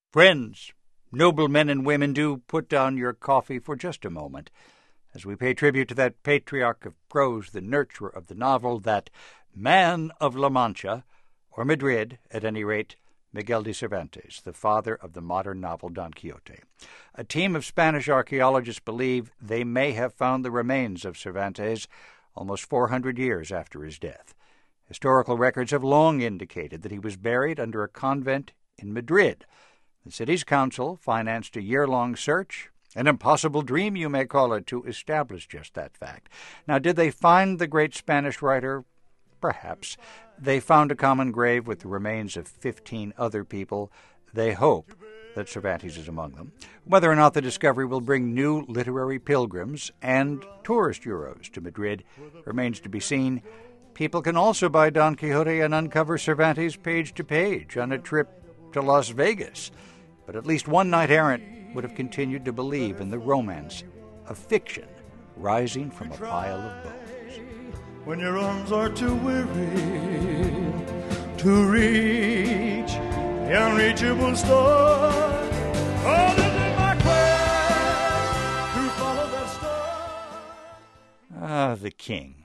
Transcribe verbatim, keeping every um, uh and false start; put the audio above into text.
Friends, noble men and women, do put down your coffee for just a moment as we pay tribute to that patriarch of prose, the nurturer of the novel, that man of La Mancha, or Madrid, at any rate, Miguel de Cervantes, the father of the modern novel Don Quixote. A team of Spanish archaeologists believe they may have found the remains of Cervantes almost four hundred years after his death. Historical records have long indicated that he was buried under a convent in Madrid. The city's council financed a year-long search, an impossible dream, you may call it, to establish just that fact. Now, did they find the great Spanish writer? Perhaps. They found a common grave with the remains of fifteen other people. They hope that Cervantes is among them. Whether or not the discovery will bring new literary pilgrims and tourist euros to Madrid remains to be seen. People can also buy Don Quixote and uncover Cervantes page to page on a trip to Las Vegas. But at least one knight-errant would have continued to believe in the romance of fiction rising from a pile of bones. When your arms are too weary to reach the unreachable star, oh, this is my quest to follow that star. Ah, the king.